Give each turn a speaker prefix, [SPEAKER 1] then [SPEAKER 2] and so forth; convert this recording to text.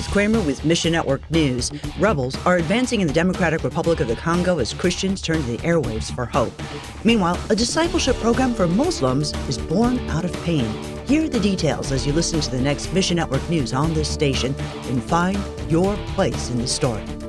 [SPEAKER 1] Ruth Kramer with Mission Network News. Rebels are advancing in the Democratic Republic of the Congo as Christians turn to the airwaves for hope. Meanwhile, a discipleship program for Muslims is born out of pain. Hear the details as you listen to the next Mission Network News on this station and find your place in the story.